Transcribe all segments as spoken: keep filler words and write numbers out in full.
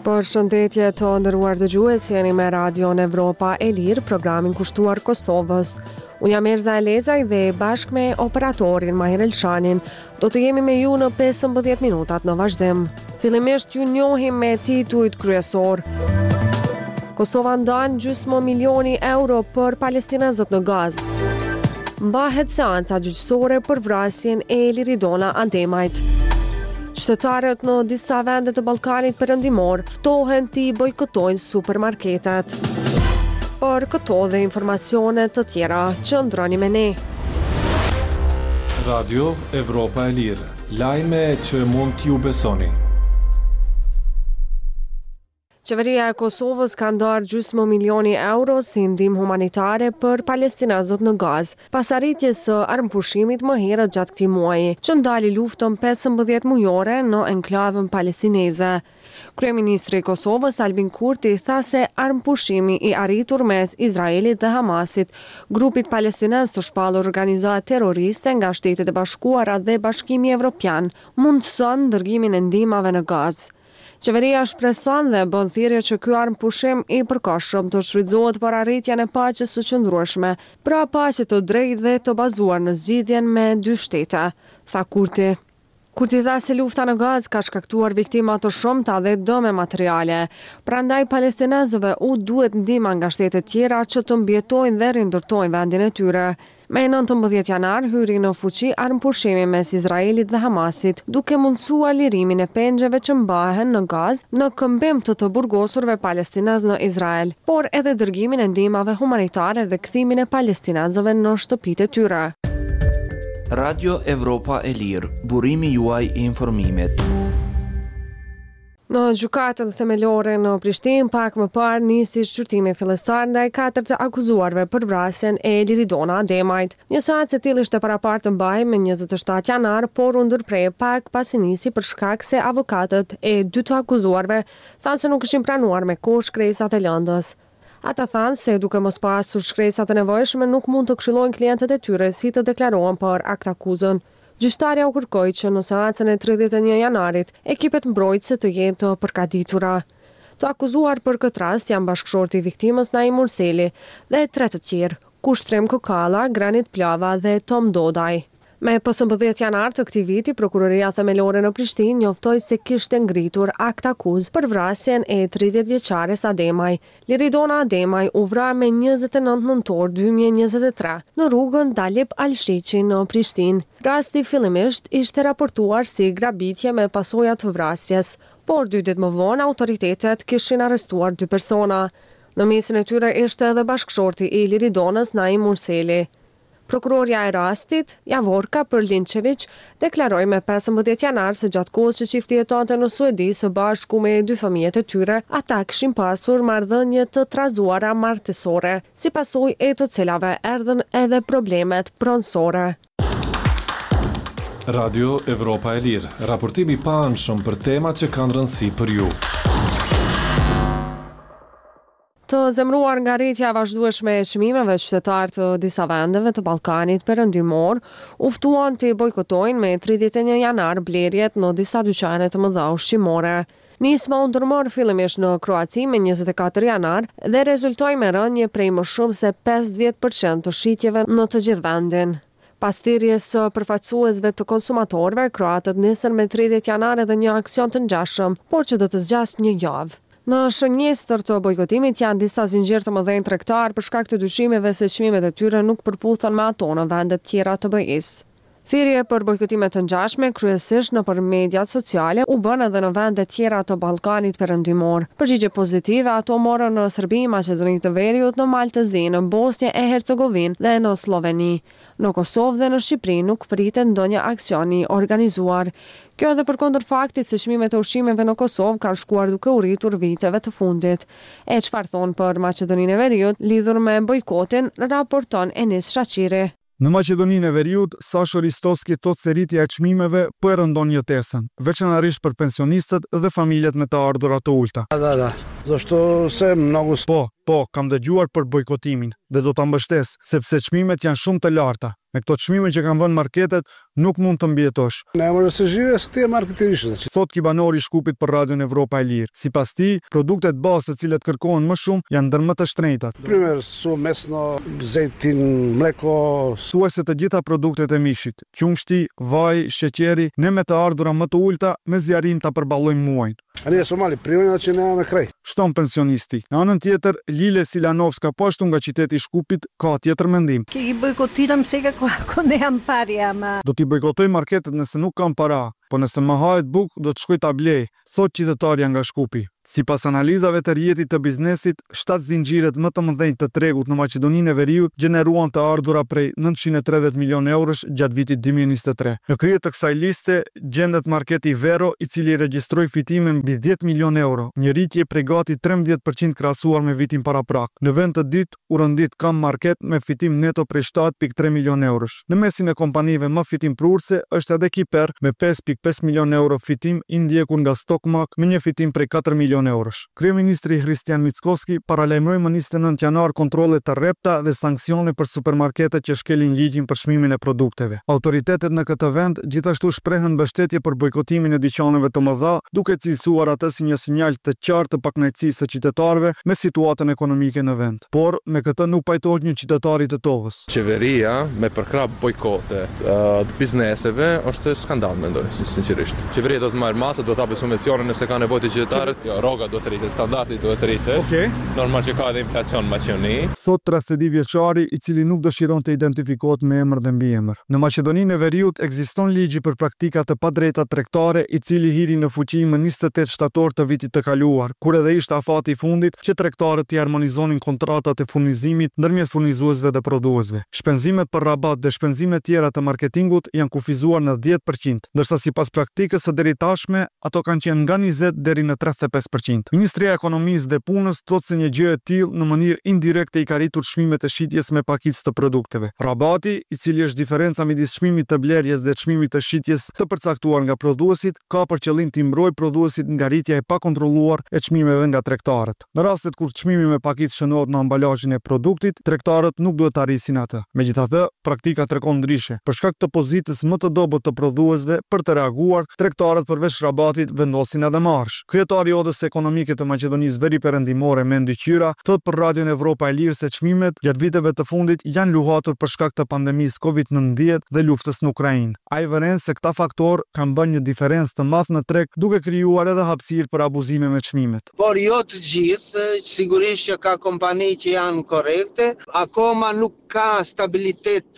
Përshëndetje të nderuar dëgjues, jeni me Radion Evropa e Lirë, programin kushtuar Kosovës. Unë jam Erza Elezaj dhe bashkë me operatorin Mahir Elshanin do të jemi me ju në pesëmbëdhjetë minutat në vazhdim. Fillimisht ju njohim me titujt kryesor. Kosova ndan gjysmë milioni euro për palestinezët në Gazë. Mbahet seanca gjyqësore për vrasjen e Liridona Ademajt. Qytetarët në disa vende të Ballkanit Perëndimor ftohen të bojkotojnë supermarketet. Për këto dhe informacione të tjera, qëndroni me ne. Radio Evropa e Lirë, lajme që mund t'ju besoni. Qeveria e Kosovës ka ndarë gjysmë milioni euro si ndihmë humanitare për palestinezët në Gazë, pas arritjes së armëpushimit më herët gjatë këtij muaji, që ndali luftën pesëmbëdhjetë mujore në enklavën palestineze. Kryeministri i Kosovës Albin Kurti tha se armëpushimi i arritur mes Izraelit dhe Hamasit, grupit palestinez të shpallur organizata terroriste nga Shtetet e Bashkuara dhe Bashkimi Evropian, mundson dërgimin e ndihmave në Gazë. Qeveria shpreson dhe bën thirrje që ky armëpushim i përkohshëm të shfrytëzohet për arritjen e paqes së qëndrueshme, pra paqe të drejtë dhe të bazuar në zgjidhjen me dy shtete, tha Kurti. Kurti tha se lufta në Gazë ka shkaktuar viktima të shumta dhe dëme materiale, prandaj palestinezëve u duhet ndihma nga shtete tjera që të mbjetojnë dhe rindërtojnë vendin e tyre. Me nëntëmbëdhjetë janar hyri në fuqi armëpushimi mes Izraelit dhe Hamasit, duke mundësuar lirimin e pengjeve që mbahen në Gazë në këmbim të të burgosurve palestinez në Izrael, por edhe dërgimin e ndihmave humanitare dhe kthimin e palestinezëve në shtëpitë e tyre. Radio Evropa e Lirë, burimi juaj i informimit. Në gjykatën themelore në Prishtinë, pak më parë nisi shqyrtimi fillestar ndaj katërt të akuzuarve për vrasjen e Liridona Ademajt. Një seancë e tillë ishte parapartë të mbahej me njëzet e shtatë janar, por u ndërprej pak pasi nisi për shkak se avokatët e dy të akuzuarve thanë se nuk ishin pranuar me kohë shkresat e lëndës. Ata thanë se duke mos pasur shkresat e nevojshme nuk mund të këshillojnë klientët e tyre si të deklarohen për akt akuzën. Gjyqtarja u kërkoi që në seancën e tridhjetë e një janarit ekipet mbrojtëse të jenë të përgatitura. Të akuzuar për këtë rast janë bashkëshorti i viktimës Naim Murseli dhe tre të tjerë, Kushtrim Kokalla, Granit Plava dhe Tom Dodaj. Me pesëmbëdhjetë janar të këtij viti, prokuroria themelore në Prishtinë njoftoi se kishte ngritur akt akuzë për vrasjen e tridhjetë vjeçares Ademaj. Liridona Ademaj u vra me njëzet e nëntë nëntor dy mijë e njëzet e tre në rrugën Dalip Alshiqi në Prishtinë. Rasti fillimisht ishte raportuar si grabitje me pasoja të vrasjes, por dy ditë më vonë autoritetet kishin arrestuar dy persona. Në mesin e tyre ishte edhe bashkëshorti i Liridonës Naim Murseli. Prokuroria e rastit, Javorka Përlinčević, deklaroi me pesëmbëdhjetë janar se gjatë kohës që çifti jetonte në Suedi së bashku me dy fëmijët e tyre, ata kishin pasur marrëdhënie të trazuara martësore, si pasojë e të cilave erdhën edhe problemet pronësore. Radio Evropa e Lirë, raportimi i paanshëm për temat që kanë rëndësi për ju. Të zemruar nga rritja vazhdueshme e çmimeve, qytetarë të disa vendeve të Ballkanit Perëndimor u ftuan të bojkotojnë me tridhjetë e një janar blerjet në disa dyqane të mëdha ushqimore. Nisma u ndërmor fillimisht në Kroaci me njëzet e katër janar dhe rezultoi me rënje prej më shumë se pesëdhjetë përqind të shitjeve në të gjithë vendin. Pas thirrjes së përfaqësuesve të konsumatorëve, kroatët nisën me tridhjetë janar edhe një aksion të ngjashëm, por që do të zgjasë një javë. Në shënjestër të bojkotimit janë disa zinxhir të mëdhenj tregtar për shkak të dyshimeve se çmimet e tyre nuk përputhen me ato në vendet tjera të B E-s. Thirrje për bojkotime të ngjashme kryesisht nëpër mediat sociale u bën edhe në vende tjera të Ballkanit Perëndimor. Përgjigje pozitive ato morën në Serbi, Maqedoni të Veriut, në Maltëzi, në Bosnjë e Hercegovinë dhe në Sloveni. Në Kosovë dhe në Shqipëri nuk pritet ndonjë aksion i organizuar. Kjo edhe përkundër faktit se çmimet e ushqimeve në Kosovë kanë shkuar duke u rritur viteve të fundit. E çfarë thon për Maqedoninë e Veriut lidhur me bojkotin, raporton Enis Shaqiri. Në Maqedoninë e Veriut, Sasho Ristoski thot se rritja e çmimeve po e rëndon jetesën, veçanërisht për pensionistët dhe familjet me të ardhurat të ulta. Da, da. Zašto se mnogo... Po, po, kam dëgjuar për bojkotimin dhe do ta mbështes, sepse çmimet janë shumë të larta. Me këto çmime që kanë vënë marketet, nuk mund të mbjetosh. Ne më se zhjue se ti e marrë këtë vishë. Thot Kibanori i Shkupit për Radion Evropa e Lirë. Sipas tij, produktet bazë të cilat kërkohen më shumë janë ndër më të shtrenjtat. Primer su mesno, zejtin, mleko. Thuaj se të gjitha produktet e mishit, qumshti, vaj, sheqeri, ne me të ardhura më të ulta, me zjarim ta përballojmë muajin. Ani e Somali, primena që ne me krej. Shton pensionisti. Në anën tjetër, Lile Silanovska, po ashtu nga qyteti i Shkupit, ka tjetër mendim. Che i boicottiram se che quando è ampari ma Do t'i bojkotoj marketet nëse nuk kam para, po nëse më hahet buk, do të shkoj ta blej, thot qytetarja nga Shkupi. Sipas analizave të rjetit të biznesit, shtatë zinxhiret më të mëdhenj të tregut në Maqedoninë e Veriut gjeneruan të ardhura prej nëntëqind e tridhjetë milion eurosh gjatë vitit dy mijë e njëzet e tre. Në krye të kësaj liste gjendet marketi Vero, i cili regjistroi fitime mbi dhjetë milion euro, një rritje prej gati trembëdhjetë përqind krahasuar me vitin paraprak. Në vend të ditë, u rëndit Kam Market me fitim neto prej shtatë pikë tre milion eurosh. Në mesin e kompanive më fitim prurse është edhe Kiper me pesë pikë pesë milion euro fitim, i ndjekur nga Stokmak me një fitim prej katër milion eurosh. Kryeministri Hristian Mickoski paralajmëroi më njëzet e nëntë janar kontrolle të rrepta dhe sanksione për supermarketet që shkelin ligjin për çmimin e produkteve. Autoritetet në këtë vend gjithashtu shprehen mbështetje për bojkotimin e dyqaneve të mëdha, duke cilësuar atë si një sinjal të qartë të pakënaqësisë së qytetarëve me situatën ekonomike në vend. Por me këtë nuk pajtohet një qytetari të tokës. Qeveria me përkrap bojkotet të bizneseve është skandal, mendoj, sinqerisht. Qeveria do të marrë masë, do të hapë subvencione nëse ka nevojë të qytetarët. Jo, rroga do të rritet, standardi do të rritet. Okej. Normal që ka edhe inflacion në Maqedoni. Thot tridhjetë vjeçari, i cili nuk dëshiron të identifikohet me emër dhe mbiemër. Në Maqedoninë e Veriut ekziston ligji për praktika të padrejta tregtare, i cili hiri në fuqi më njëzet e tetë shtator të vitit të kaluar, kur edhe ishte afati i fundit që tregtarët të harmonizonin kontratat e furnizimit ndërmjet furnizuesve dhe prodhuesve. Shpenzimet për rabat dhe shpenzimet tjera të marketingut janë kufizuar në dhjetë përqind, ndërsa sipas praktikës së deri tashme, ato kanë qenë nga njëzet deri në tridhjetë e pesë përqind. Ministria e Ekonomisë dhe Punës thotë se një gjë e tillë në mënyrë indirekte i ka rritur çmimet e shitjes me pakicë të produkteve. Rabati, i cili është diferenca midis çmimit të blerjes dhe çmimit të shitjes të përcaktuar nga prodhuesit, ka për qëllim të mbrojë prodhuesit nga rritja e pakontrolluar e çmimeve nga tregtarët. Në rastet kur çmimi me pakicë shënohet në ambalazhin e produktit, tregtarët nuk duhet ta rrisin atë. Megjithatë, praktika tregon ndryshe. Për shkak të pozitës më të dobët të prodhuesve për të reaguar, tregtarët përveç rabatit vendosin edhe marsh. Kryetari i Odës Ekonomike të Maqedonisë Veri Perëndimore Mendi Qyra thot për Radion Evropa e Lirë se çmimet gjatë viteve të fundit janë luhatur për shkak të pandemisë kovid nëntëmbëdhjetë dhe luftës në Ukrainë. Ai vëren se këta faktor kanë bërë një diferencë të madhe në treg, duke krijuar edhe hapësirë për abuzime me çmimet. Por jo të gjithë, sigurisht që ka kompani që janë korrekte, akoma nuk ka stabilitet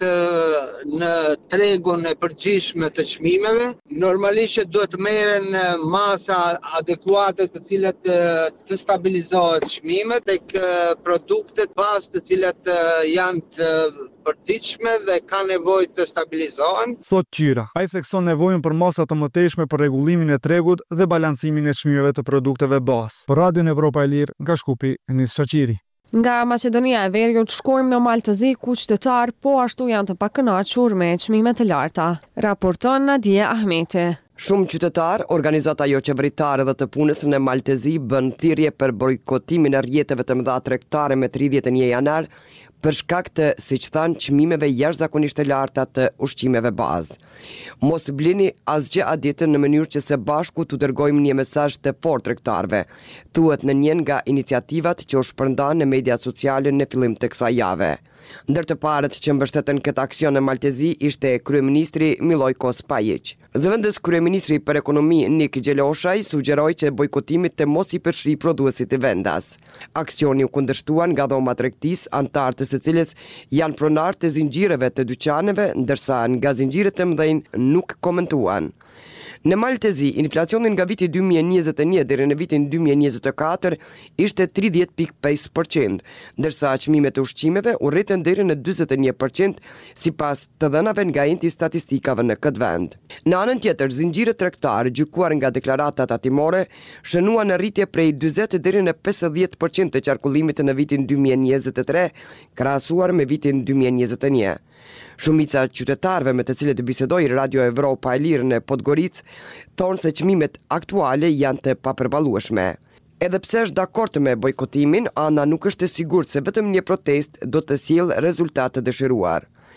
në tregun e përgjithshme të çmimeve. Normalisht që duhet merren masa adekuate të cilat të stabilizohet çmimet tek produktet bazë të cilat janë të përditshme dhe ka nevojë të stabilizohen. Thot Qyra, ai thekson nevojën për masa të mëtejshme për rregullimin e tregut dhe balancimin e çmimeve të produkteve bazë. Për Radion Evropa e Lirë, nga Shkupi, Enis Shaqiri. Nga Maqedonia e Veriut shkojmë në Maltëzi ku qytetar po ashtu janë të pakënaqur me çmime të larta. Raporton Nadia Ahmeti. Shumë qytetar, organizata jo qeveritare dhe të punës në Maltëzi bën thirrje për bojkotimin e rrjeteve të mëdha tregtare me tridhjetë e një janar për shkak të, siç thanë, çmimeve jashtëzakonisht të larta të ushqimeve bazë. Mos blini asgjë atë ditën në mënyrë që së bashku t'u dërgojmë një mesazh të fortë tregtarëve, thuhet në një nga iniciativat që u shpërndan në media sociale në fillim të kësaj jave. Ndër të parët që mbështetën këtë aksion në Maltëzi ishte kryeministri Milojko Spajić. Zëvendës kryeministri për ekonomi Nik Gjeloshaj sugjeroi që bojkotimi të mos i përfshi prodhuesit të vendas. Aksioni u kundërshtuan nga dhoma tregtisë, antarë të së cilës janë pronar të zinxhireve të dyqaneve, ndërsa nga zinxhiret të mëdhenj nuk komentuan. Në Maltëzi, inflacioni nga viti dy mijë e njëzet e një deri në vitin dy mijë e njëzet e katër ishte tridhjetë pikë pesë përqind, ndërsa çmimet e ushqimeve u rritën deri në dyzet e një përqind sipas të dhënave nga enti statistikave në këtë vend. Në anën tjetër, zinxhirët tregtar gjykuar nga deklarata tatimore shënuan në rritje prej dyzet deri në pesëdhjetë përqind të qarkullimit në vitin dy mijë e njëzet e tre, krahasuar me vitin dy mijë e njëzet e një. Shumica qytetarëve me të cilët bisedoi Radio Evropa e Lirë në Podgoricë thonë se çmimet aktuale janë të papërballueshme. Edhe pse është dakord me bojkotimin, ana nuk është e sigurt se vetëm një protestë do të sjellë rezultat të dëshiruar.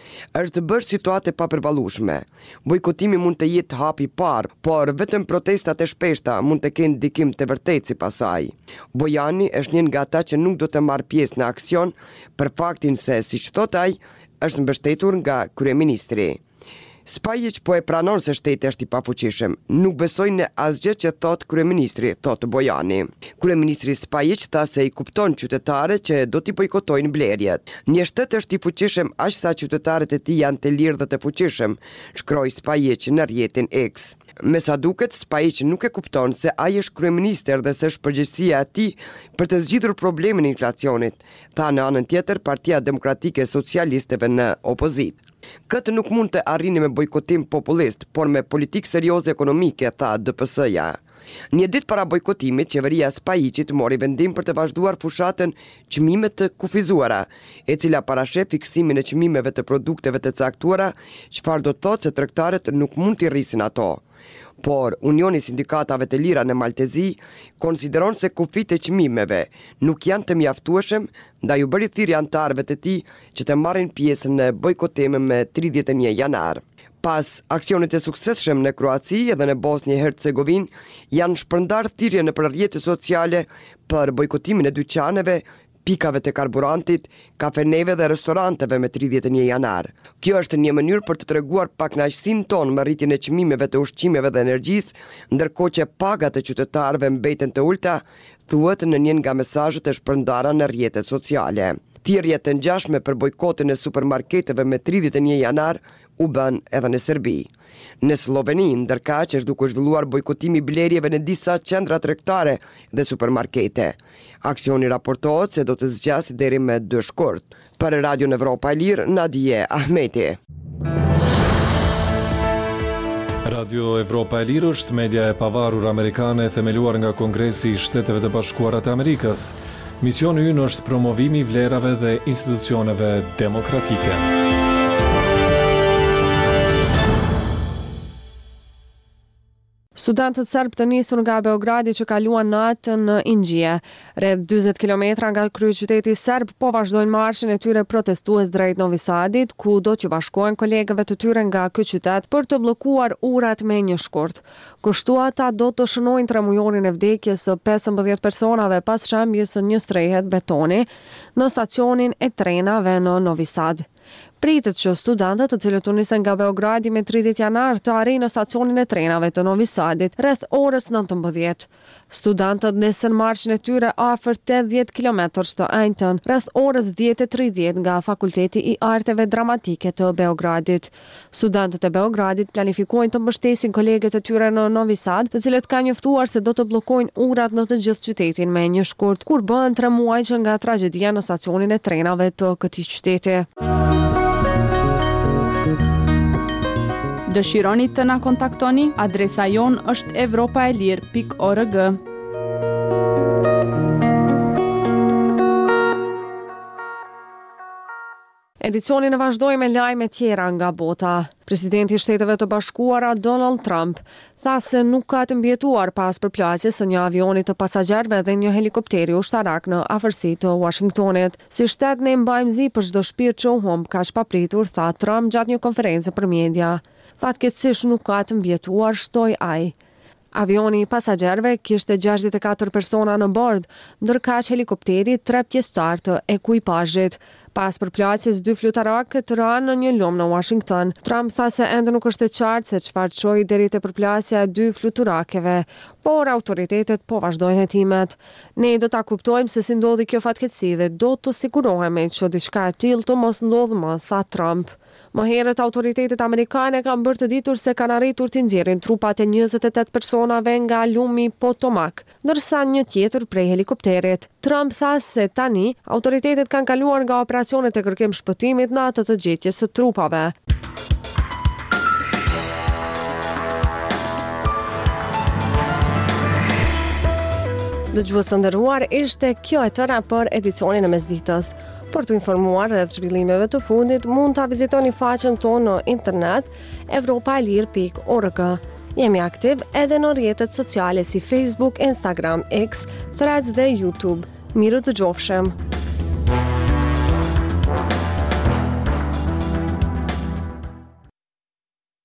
është të bësh situatë e papërballueshme. Bojkotimi mund të jetë hapi i parë, por vetëm protestat e shpeshta mund të kenë ndikim të vërtetë sipas saj. Bojani është një nga ata që nuk do të marrë pjesë në aksion për faktin se, siç thot ai, është mbështetur nga kryeministri. Spajic po e pranon se shteti është i pafuqishëm. Nuk besoj në asgjë që thot kryeministri, thot Bojani. Kryeministri Spajic tha se i kupton qytetarët që do t'i bojkotojnë blerjet. Një shtet është i fuqishëm aq sa qytetarët e tij janë të lirë dhe të fuqishëm, shkroi Spajic në rrjetin X. Me sa duket, Spajic nuk e kupton se ai është kryeministër dhe se është përgjegjësia e tij për të zgjidhur problemin e inflacionit, tha në anën tjetër Partia Demokratike e Socialistëve në opozitë. Këtë nuk mund të arrini me bojkotim populist, por me politikë serioze ekonomike, tha D P S-ja. Një ditë para bojkotimit, qeveria e Spajicit mori vendim për të vazhduar fushatën çmime të kufizuara, e cila parashef fiksimin e çmimeve të produkteve të caktuara, çfarë do të thotë se tregtarët nuk mund t'i rrisin ato. Por Unioni i Sindikatave të Lira në Maltezi konsideron se kufit e çmimeve nuk janë të mjaftueshëm, ndaj u bëri thirrje anëtarëve të tij që të marrin pjesë në bojkotim me tridhjetë e një janar. Pas aksionit e suksesshëm në Kroaci edhe në Bosnjë e Hercegovinë, janë shpërndar thirrje në rrjete sociale për bojkotimin e dyqaneve, pikave të karburantit, kafeneve dhe restoranteve me tridhjetë e një janar. Kjo është një mënyrë për të treguar pakënaqësinë tonë me rritjen e çmimeve të ushqimeve dhe energjisë, ndërkohë që pagat e qytetarëve mbeten të ulta, thuhet në një nga mesazhet e shpërndara në rrjetet sociale. Thirrjet të ngjashme për bojkotin e supermarketeve me tridhjetë e një janar u bën edhe në Serbi. Në Sloveni, ndërkaq është duke zhvilluar bojkotimi blerjeve në disa qendra tregtare dhe supermarkete. Aksioni raportohet se do të zgjasë deri me dy shkurt. Për Radion Evropa e Lirë, Nadije Ahmeti. Radio Evropa e Lirë është media e pavarur amerikane themeluar nga Kongresi i Shteteve të Bashkuara të Amerikës. Misioni ynë është promovimi i vlerave dhe institucioneve demokratike. Studentët serb të nisur nga Beogradi që kaluan natën në Ingjie. Rreth dyzet kilometra nga kryeqyteti serb po vazhdojnë marshin e tyre protestues drejt Novi Sadit, ku do t'ju bashkohen kolegëve të tyre nga ky qytet për të bllokuar urat me një shkurt. Kështu ata do të shënojnë tremujorin e vdekjes së pesëmbëdhjetë personave pas shembjes së një strehet betoni në stacionin e trenave në Novi Sad. Pritet që studentët të cilët u nisën nga Beogradi me tridhjetë janar të arrijnë në stacionin e trenave të Novi Sadit rreth orës nëntëmbëdhjetë. Studentët nisën marshin e tyre afër tetëdhjetë kilometrash të enjtën rreth orës dhjetë e tridhjetë nga Fakulteti i Arteve Dramatike të Beogradit. Studentët e Beogradit planifikojnë të mbështesin kolegët e tyre në Novi Sad, të cilët kanë njoftuar se do të bllokojnë urat në të gjithë qytetin me një shkurt, kur bën tre muaj që nga tragjedia në stacionin e trenave të këtij qyteti. Dëshironi të na kontaktoni? Adresa jon është evropaelir pikë org. Edicionin e vazhdoj me lajme tjera nga bota. Presidenti i Shteteve të Bashkuara Donald Trump tha se nuk ka të mbjetuar pas përplasjes së një avioni të pasagjerëve dhe një helikopteri ushtarak në afërsi të Washingtonit. Si shtet ne mbajmë zi për çdo shpirt që u humb kaq papritur, tha Trump gjatë një konferencë për media. Fatkeqësisht nuk ka të mbjetuar, shtoi ai. Avioni i pasagjerëve kishte gjashtëdhjetë e katër persona në bord, ndërkaq helikopteri tre pjesëtar të ekuipazhit. Pas përplasjes, dy fluturakët ranë në një lumë në Washington. Trump tha se ende nuk është e qartë se çfarë çoi deri te përplasja e dy fluturakëve, por autoritetet po vazhdojnë hetimet. Ne do ta kuptojmë se si ndodhi kjo fatkeqësi dhe do të sigurohemi që diçka e tillë të mos ndodhë më, tha Trump. Më herët autoritetet amerikane kanë bërë të ditur se kanë arritur të nxjerrin trupat e njëzet e tetë personave nga lumi Potomac, ndërsa një tjetër prej helikopterit. Trump tha se tani autoritetet kanë kaluar nga operacionet e kërkim shpëtimit në atë të gjetjes së trupave. Dëgjues të nderuar, ishte kjo e tëra për edicionin e mesditës. Për të informuar rreth zhvillimeve të fundit, mund ta vizitoni faqen tonë në internet evropaelir pikë org. Jemi aktiv edhe në rrjetet sociale si Facebook, Instagram, X, Threads dhe YouTube. Mirë të gjofshem!